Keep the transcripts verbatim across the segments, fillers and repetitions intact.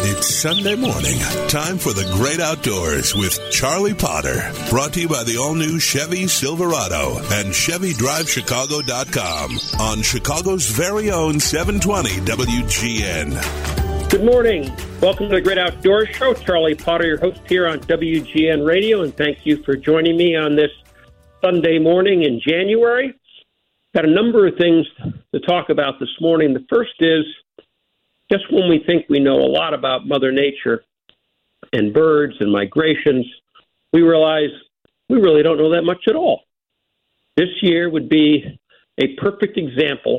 It's Sunday morning. Time for the great outdoors with Charlie Potter. Brought to you by the all-new Chevy Silverado and Chevy Drive Chicago dot com on Chicago's very own seven twenty W G N. Good morning. Welcome to the Great Outdoors Show. Charlie Potter, your host here on W G N Radio, and thank you for joining me on this Sunday morning in January. Got a number of things to talk about this morning. The first is, just when we think we know a lot about Mother Nature and birds and migrations, we realize we really don't know that much at all. This year would be a perfect example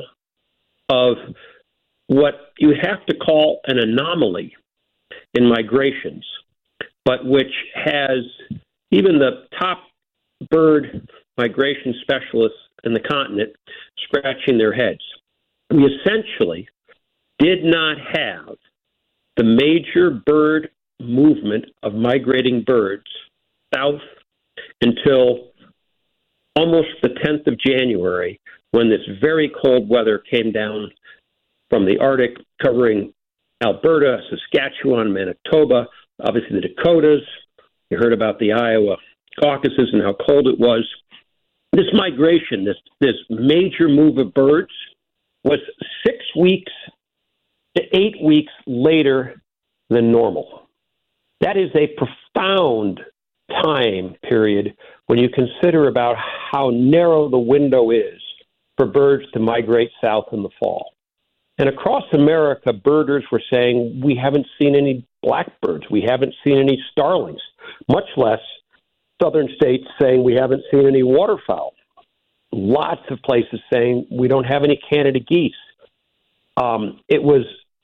of what you have to call an anomaly in migrations, but which has even the top bird migration specialists in the continent scratching their heads. We essentially did not have the major bird movement of migrating birds south until almost the tenth of January, when this very cold weather came down from the Arctic, covering Alberta, Saskatchewan, Manitoba, obviously the Dakotas. You heard about the Iowa Caucasus and how cold it was. This migration, this, this major move of birds, was six weeks to eight weeks later than normal. That is a profound time period when you consider about how narrow the window is for birds to migrate south in the fall. And across America, birders were saying, we haven't seen any blackbirds, we haven't seen any starlings, much less southern states saying we haven't seen any waterfowl. Lots of places saying we don't have any Canada geese. Um, it was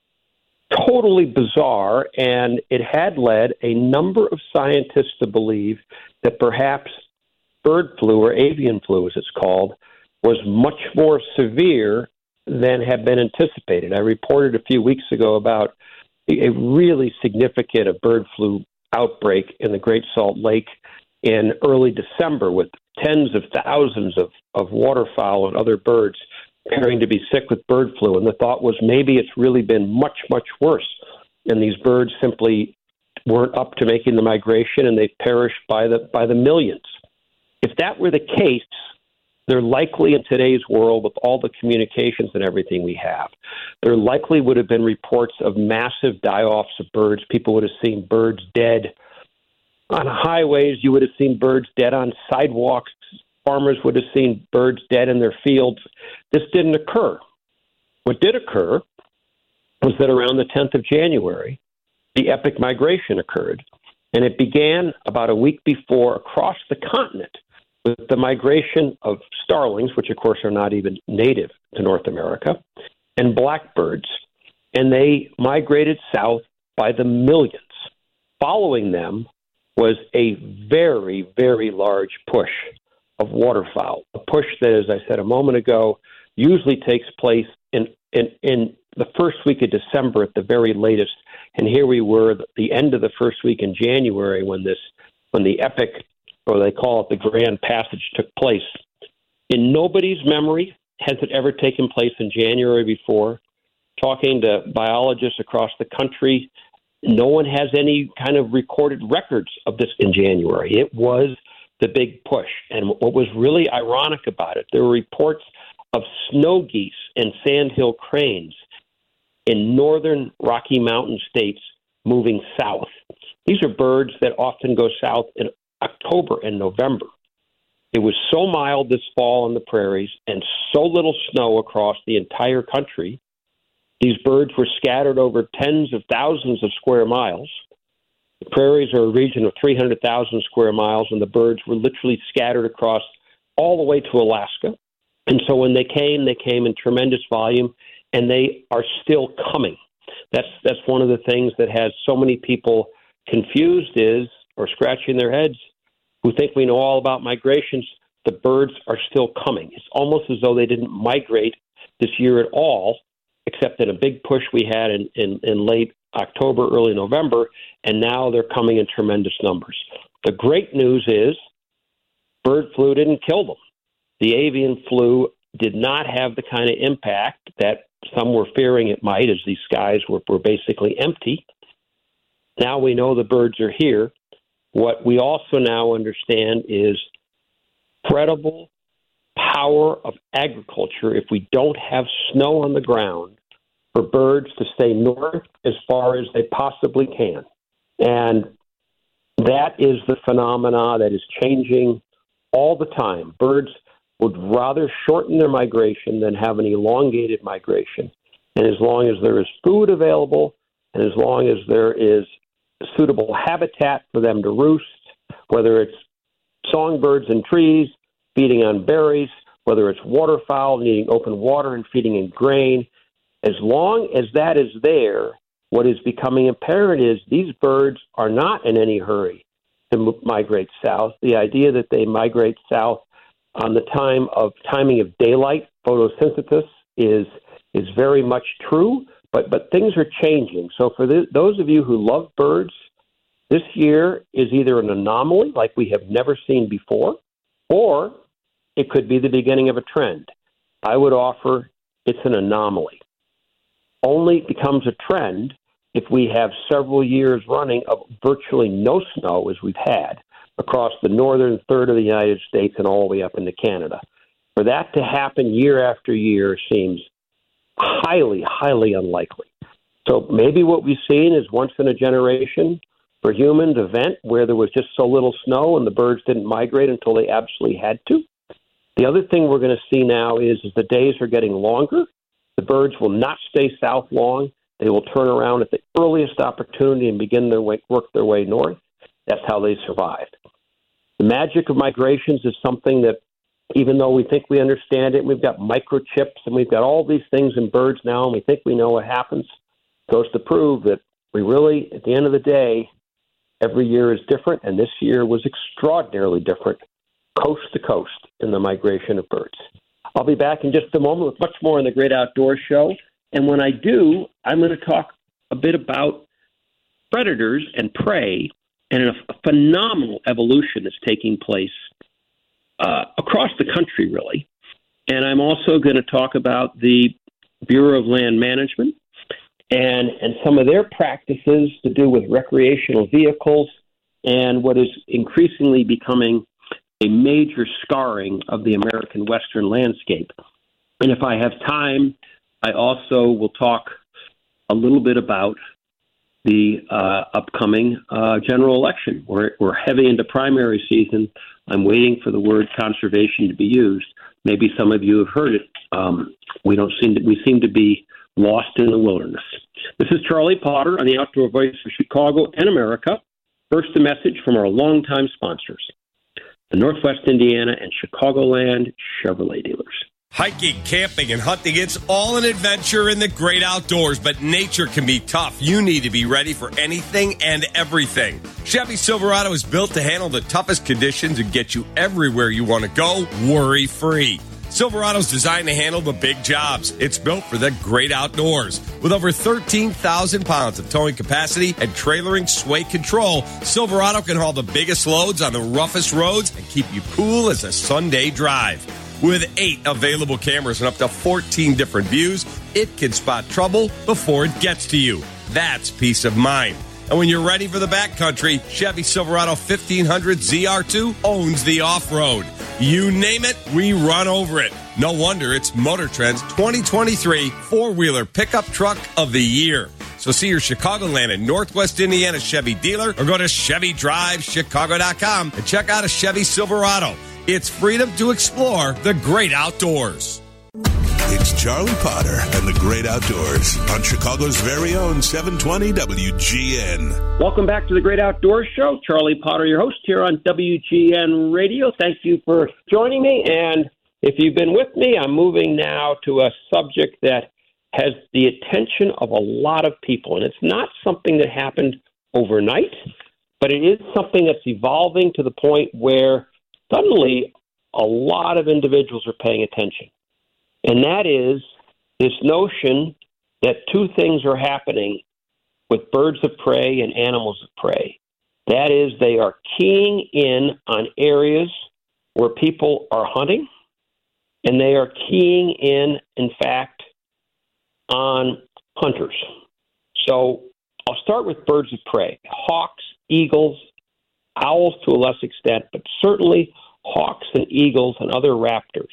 totally bizarre, and it had led a number of scientists to believe that perhaps bird flu, or avian flu as it's called, was much more severe than had been anticipated. I reported a few weeks ago about a really significant bird flu outbreak in the Great Salt Lake in early December, with tens of thousands of, of waterfowl and other birds appearing to be sick with bird flu. And the thought was maybe it's really been much, much worse. And these birds simply weren't up to making the migration, and they perished by the by the millions. If that were the case, there likely in today's world, with all the communications and everything we have, there likely would have been reports of massive die-offs of birds. People would have seen birds dead on highways. You would have seen birds dead on sidewalks. Farmers would have seen birds dead in their fields. This didn't occur. What did occur was that around the tenth of January, the epic migration occurred, and it began about a week before across the continent with the migration of starlings, which of course are not even native to North America, and blackbirds, and they migrated south by the millions. Following them was a very, very large push of waterfowl, a push that, as I said a moment ago, usually takes place in, in, in the first week of December at the very latest. And here we were at the end of the first week in January when this, when the epic, or they call it the Grand Passage, took place. In nobody's memory has it ever taken place in January before. Talking to biologists across the country, no one has any kind of recorded records of this in January. It was the big push. And what was really ironic about it, there were reports of snow geese and sandhill cranes in northern Rocky Mountain states moving south. These are birds that often go south in October and November. It was so mild this fall on the prairies and so little snow across the entire country. These birds were scattered over tens of thousands of square miles. The prairies are a region of three hundred thousand square miles, and the birds were literally scattered across all the way to Alaska. And so when they came, they came in tremendous volume, and they are still coming. That's that's one of the things that has so many people confused is, or scratching their heads, who think we know all about migrations. The birds are still coming. It's almost as though they didn't migrate this year at all, except in a big push we had in, in, in late October, early November, and now they're coming in tremendous numbers. The great news is bird flu didn't kill them. The avian flu did not have the kind of impact that some were fearing it might, as these skies were, were basically empty. now we know the birds are here. What we also now understand is credible power of agriculture if we don't have snow on the ground for birds to stay north as far as they possibly can. And that is the phenomena that is changing all the time. Birds would rather shorten their migration than have an elongated migration. And as long as there is food available and as long as there is suitable habitat for them to roost, whether it's songbirds in trees feeding on berries, whether it's waterfowl needing open water and feeding in grain, as long as that is there, what is becoming apparent is these birds are not in any hurry to migrate south. The idea that they migrate south on the time of timing of daylight, photosynthesis, is is very much true, but but things are changing. So for the, those of you who love birds, this year is either an anomaly like we have never seen before, or it could be the beginning of a trend. I would offer it's an anomaly. Only becomes a trend if we have several years running of virtually no snow as we've had across the northern third of the United States and all the way up into Canada. For that to happen year after year seems highly, highly unlikely. So maybe what we've seen is once in a generation for humans event where there was just so little snow and the birds didn't migrate until they absolutely had to. The other thing we're going to see now is as the days are getting longer, the birds will not stay south long. They will turn around at the earliest opportunity and begin their way, work their way north. That's how they survived. The magic of migrations is something that, even though we think we understand it, we've got microchips and we've got all these things in birds now, and we think we know what happens, goes to prove that we really, at the end of the day, every year is different, and this year was extraordinarily different, coast to coast, in the migration of birds. I'll be back in just a moment with much more on the Great Outdoors Show. And when I do, I'm going to talk a bit about predators and prey and a, a phenomenal evolution that's taking place uh, across the country, really. And I'm also going to talk about the Bureau of Land Management and, and some of their practices to do with recreational vehicles and what is increasingly becoming a major scarring of the American Western landscape. And if I have time, I also will talk a little bit about the uh, upcoming uh, general election. We're, we're heavy into primary season. I'm waiting for the word conservation to be used. Maybe some of you have heard it. Um, we don't seem to, we seem to be lost in the wilderness. This is Charlie Potter on the Outdoor Voice of Chicago and America. First, a message from our longtime sponsors, the Northwest Indiana and Chicagoland Chevrolet dealers. Hiking, camping, and hunting, it's all an adventure in the great outdoors, but nature can be tough. You need to be ready for anything and everything. Chevy Silverado is built to handle the toughest conditions and get you everywhere you want to go, worry-free. Silverado's designed to handle the big jobs. It's built for the great outdoors. With over thirteen thousand pounds of towing capacity and trailering sway control, Silverado can haul the biggest loads on the roughest roads and keep you cool as a Sunday drive. With eight available cameras and up to fourteen different views, it can spot trouble before it gets to you. That's peace of mind. And when you're ready for the backcountry, Chevy Silverado fifteen hundred Z R two owns the off-road. You name it, we run over it. No wonder it's Motor Trend's twenty twenty-three four-wheeler pickup truck of the year. So see your Chicagoland and Northwest Indiana Chevy dealer or go to Chevy Drive Chicago dot com and check out a Chevy Silverado. It's freedom to explore the great outdoors. It's Charlie Potter and the Great Outdoors on Chicago's very own seven twenty W G N. Welcome back to the Great Outdoors Show. Charlie Potter, your host here on W G N Radio. Thank you for joining me. And if you've been with me, I'm moving now to a subject that has the attention of a lot of people. And it's not something that happened overnight, but it is something that's evolving to the point where suddenly a lot of individuals are paying attention. And that is this notion that two things are happening with birds of prey and animals of prey. That is, they are keying in on areas where people are hunting, and they are keying in, in fact, on hunters. So I'll start with birds of prey, hawks, eagles, owls to a less extent, but certainly hawks and eagles and other raptors,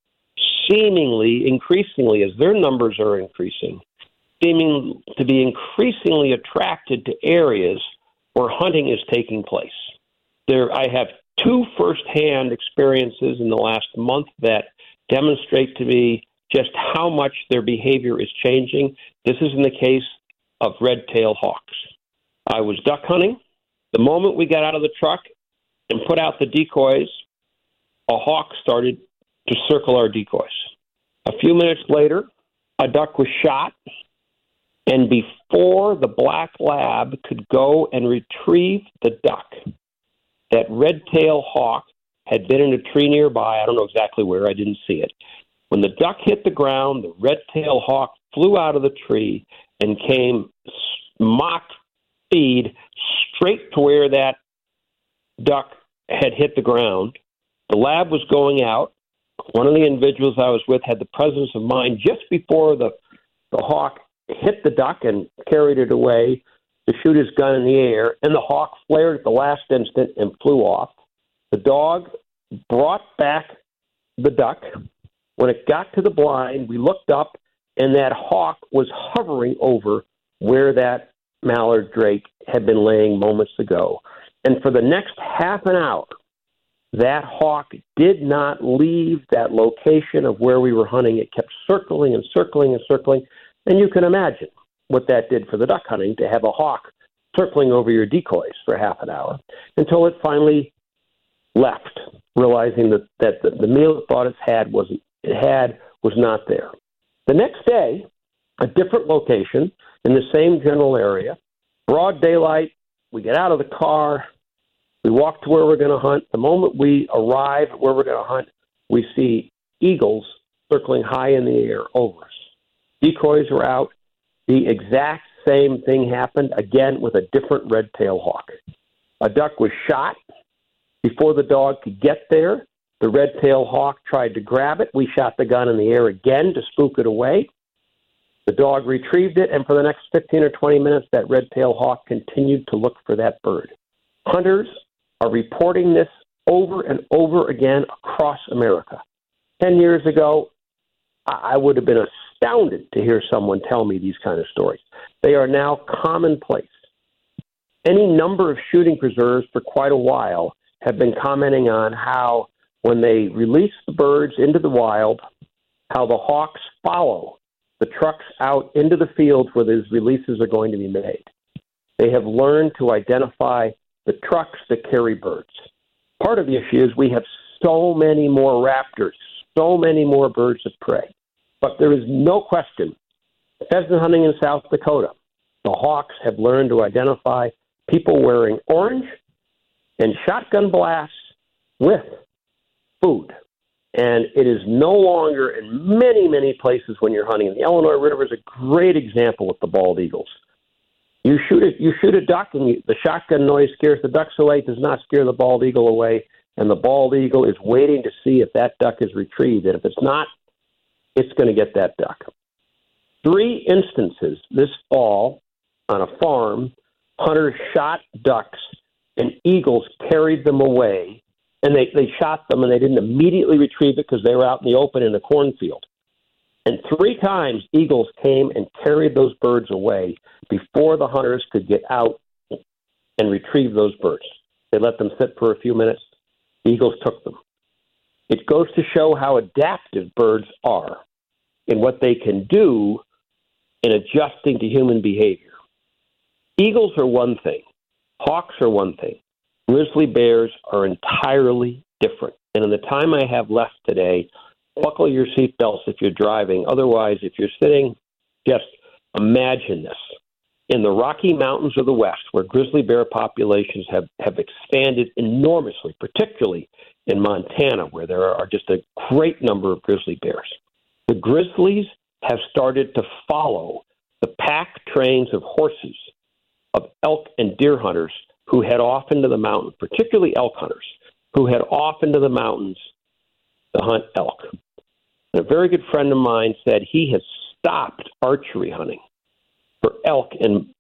seemingly, increasingly, as their numbers are increasing, seeming to be increasingly attracted to areas where hunting is taking place. There, I have two firsthand experiences in the last month that demonstrate to me just how much their behavior is changing. This is in the case of red-tailed hawks. I was duck hunting. The moment we got out of the truck and put out the decoys, a hawk started to circle our decoys. A few minutes later, a duck was shot, and before the black lab could go and retrieve the duck, that red-tailed hawk had been in a tree nearby. I don't know exactly where. I didn't see it. When the duck hit the ground, the red-tailed hawk flew out of the tree and came mock speed straight to where that duck had hit the ground. The lab was going out. One of the individuals I was with had the presence of mind just before the, the hawk hit the duck and carried it away to shoot his gun in the air, and the hawk flared at the last instant and flew off. The dog brought back the duck. When it got to the blind, we looked up, and that hawk was hovering over where that mallard drake had been laying moments ago. And for the next half an hour, that hawk did not leave that location of where we were hunting. It kept circling and circling and circling. And you can imagine what that did for the duck hunting, to have a hawk circling over your decoys for half an hour until it finally left, realizing that, that the, the meal it thought it had, wasn't, it had was not there. The next day, a different location in the same general area, broad daylight, we get out of the car, we walk to where we're going to hunt. The moment we arrive at where we're going to hunt, we see eagles circling high in the air over us. Decoys were out. The exact same thing happened, again, with a different red-tailed hawk. A duck was shot. Before the dog could get there, the red-tailed hawk tried to grab it. We shot the gun in the air again to spook it away. The dog retrieved it, and for the next fifteen or twenty minutes, that red-tailed hawk continued to look for that bird. Hunters are reporting this over and over again across America. Ten years ago, I would have been astounded to hear someone tell me these kind of stories. They are now commonplace. Any number of shooting preserves for quite a while have been commenting on how when they release the birds into the wild, how the hawks follow the trucks out into the fields where these releases are going to be made. They have learned to identify the trucks that carry birds. Part of the issue is we have so many more raptors, so many more birds of prey. But there is no question, pheasant hunting in South Dakota, the hawks have learned to identify people wearing orange and shotgun blasts with food. And it is no longer in many, many places when you're hunting. The Illinois River is a great example with the bald eagles. You shoot a, you shoot a duck, and you, the shotgun noise scares the ducks away. It does not scare the bald eagle away. And the bald eagle is waiting to see if that duck is retrieved. And if it's not, it's going to get that duck. Three instances this fall on a farm, hunters shot ducks and eagles carried them away, and they, they shot them and they didn't immediately retrieve it because they were out in the open in a cornfield. And three times eagles came and carried those birds away before the hunters could get out and retrieve those birds. They let them sit for a few minutes. The eagles took them. It goes to show how adaptive birds are and what they can do in adjusting to human behavior. Eagles are one thing. Hawks are one thing. Grizzly bears are entirely different. And in the time I have left today, buckle your seatbelts if you're driving. Otherwise, if you're sitting, just imagine this. In the Rocky Mountains of the West, where grizzly bear populations have, have expanded enormously, particularly in Montana, where there are just a great number of grizzly bears, the grizzlies have started to follow the pack trains of horses, of elk and deer hunters who head off into the mountains, particularly elk hunters, who head off into the mountains to hunt elk. And a very good friend of mine said he has stopped archery hunting for elk in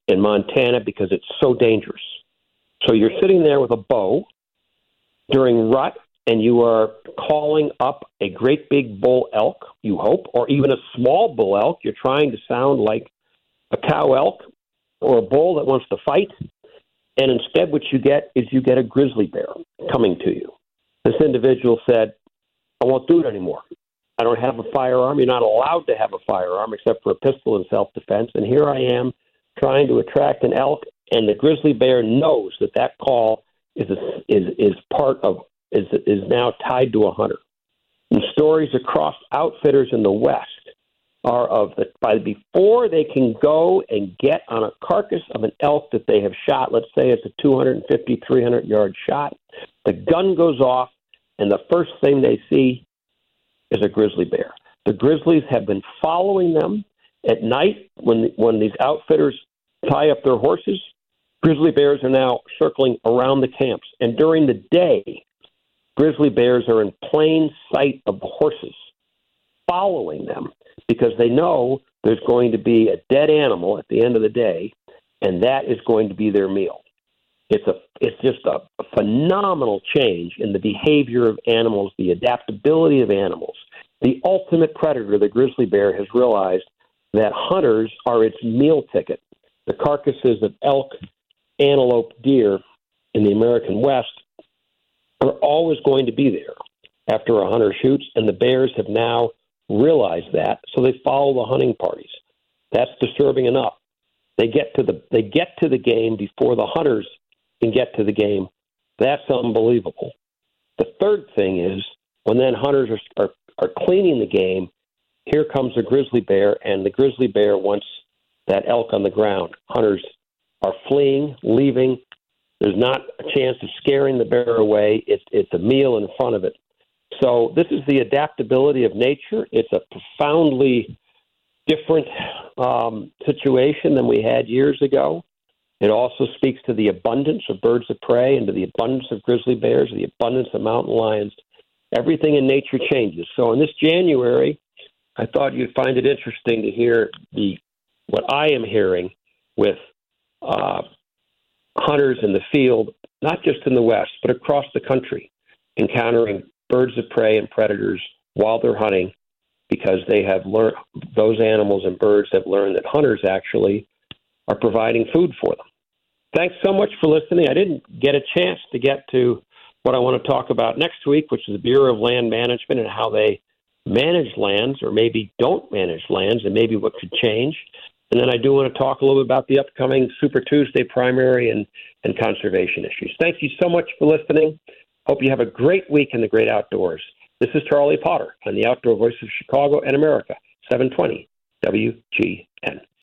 in Montana because it's so dangerous. So you're sitting there with a bow during rut, and you are calling up a great big bull elk, you hope, or even a small bull elk. You're trying to sound like a cow elk or a bull that wants to fight. And instead what you get is you get a grizzly bear coming to you. This individual said, I won't do it anymore. I don't have a firearm. You're not allowed to have a firearm except for a pistol in self-defense. And here I am trying to attract an elk, and the grizzly bear knows that that call is a, is is part of is is now tied to a hunter. And stories across outfitters in the West are of the by before they can go and get on a carcass of an elk that they have shot. Let's say it's a two fifty, three hundred yard shot. The gun goes off, and the first thing they see is a grizzly bear. The grizzlies have been following them at night when when these outfitters tie up their horses. Grizzly bears are now circling around the camps, and during the day, grizzly bears are in plain sight of the horses, following them because they know there's going to be a dead animal at the end of the day, and that is going to be their meal. It's a it's just a, a phenomenal change in the behavior of animals, the adaptability of animals. The ultimate predator, the grizzly bear, has realized that hunters are its meal ticket. The carcasses of elk, antelope, deer in the American West are always going to be there after a hunter shoots, and the bears have now realized that, so they follow the hunting parties. That's disturbing enough. They get to the they get to the game before the hunters can get to the game. That's unbelievable. The third thing is when then hunters are, are, are cleaning the game, here comes a grizzly bear, and the grizzly bear wants that elk on the ground. Hunters are fleeing, leaving. There's not a chance of scaring the bear away. It's it's a meal in front of it. So this is the adaptability of nature. It's a profoundly different um, situation than we had years ago. It also speaks to the abundance of birds of prey and to the abundance of grizzly bears, the abundance of mountain lions. Everything in nature changes. So in this January, I thought you'd find it interesting to hear the what I am hearing with uh, hunters in the field, not just in the West, but across the country, encountering birds of prey and predators while they're hunting because they have learned, those animals and birds have learned that hunters actually are providing food for them. Thanks so much for listening. I didn't get a chance to get to what I want to talk about next week, which is the Bureau of Land Management and how they manage lands or maybe don't manage lands and maybe what could change. And then I do want to talk a little bit about the upcoming Super Tuesday primary and, and conservation issues. Thank you so much for listening. Hope you have a great week in the great outdoors. This is Charlie Potter on the Outdoor Voice of Chicago and America, seven twenty W G N.